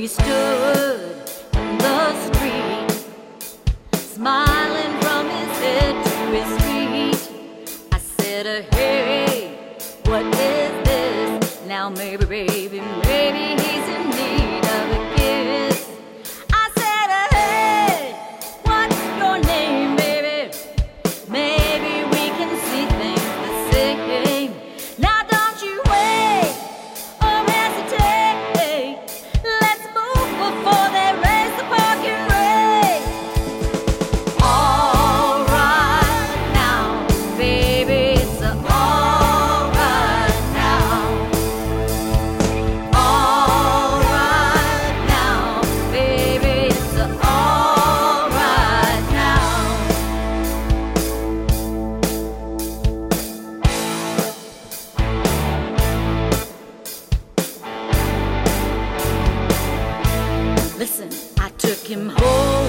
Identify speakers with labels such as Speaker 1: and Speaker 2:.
Speaker 1: he stood in the street, smiling from his head to his feet. I said, hey, what is this? Now maybe, baby, maybe he's in need of a kiss. I said, hey, what's your name, baby? Maybe we can see things the same. Now don't you wait or hesitate. Let's move before they raise the parking rate. All right now, baby, it's all right now. All right now, baby, it's all right now. Listen, I took him home.